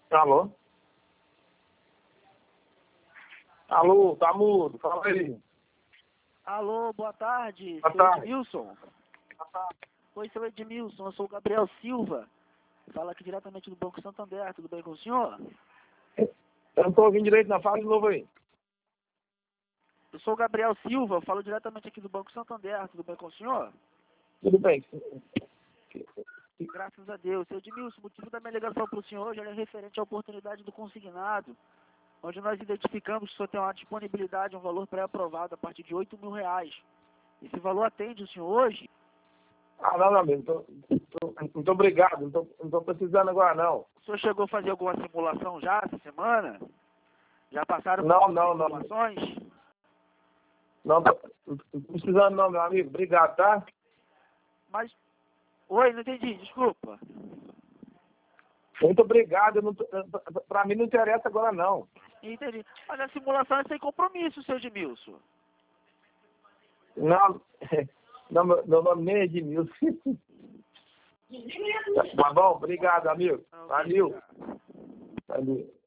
Alô? Alô, tá mudo, fala aí. Alô, boa tarde, Boa seu tarde. Edmilson. Oi, seu Edmilson, eu sou o Gabriel Silva. Fala aqui diretamente do Banco Santander, tudo bem com o senhor? Eu não tô ouvindo direito, não. Fala de novo aí. Eu sou o Gabriel Silva, eu falo diretamente aqui do Banco Santander, tudo bem com o senhor? Tudo bem. Graças a Deus. Seu Edmilson, o motivo da minha ligação para o senhor hoje é referente à oportunidade do consignado, onde nós identificamos que o senhor tem uma disponibilidade, um valor pré-aprovado a partir de R$ 8.000. Esse valor atende o senhor hoje? Ah, não, meu amigo. Muito obrigado. Não tô precisando agora, não. O senhor chegou a fazer alguma simulação já essa semana? Já passaram por Não, algumas não, não. simulações? Não tô precisando, não, meu amigo. Obrigado, tá? Mas, oi, não entendi, desculpa. Muito obrigado. Pra mim não interessa agora, não. Entendi. Mas a simulação é sem compromisso, seu Edmilson. Não, não meu nome nem é Edmilson. Tá bom? Obrigado, amigo. Valeu. Valeu.